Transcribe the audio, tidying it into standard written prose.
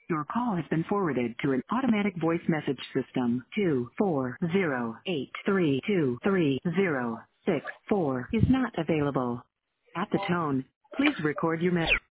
Your call has been forwarded to an automatic voice message system. 24083233064 is not available. At the tone, please record your message.